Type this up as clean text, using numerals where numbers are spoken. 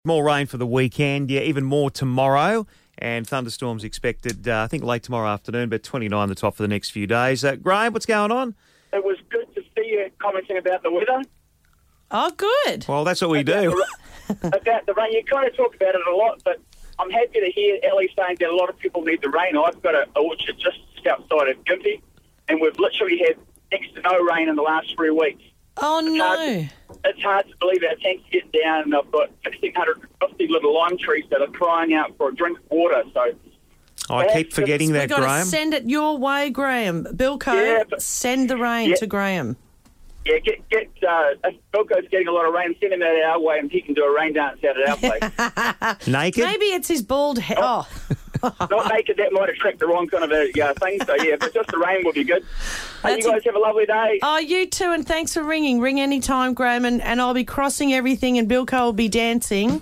More rain for the weekend, even more tomorrow. And thunderstorms expected, I think, late tomorrow afternoon, but 29 the top for the next few days. Graham, what's going on? It was good to see you commenting about the weather. Oh, good. Well, that's what we do. About the rain. You kind of talk about it a lot, but I'm happy to hear Ellie saying that a lot of people need the rain. I've got an orchard just outside of Gympie, and we've literally had next to no rain in the last 3 weeks. Oh, no. It's hard to believe our tank's getting down, and I've got 1,650 little lime trees that are crying out for a drink of water. So I keep forgetting that, We've got Graham. to send it your way, Graham. Bilko, send the rain to Graham. Yeah, if Bilko's getting a lot of rain, send him out our way and he can do a rain dance out at our place. Naked? Maybe it's his bald head. Oh. Not naked, that might attract the wrong kind of thing. So, but just the rain will be good. Hey, you guys have a lovely day. Oh, you too, and thanks for ringing. Ring any time, Graham, and I'll be crossing everything and Bilko will be dancing.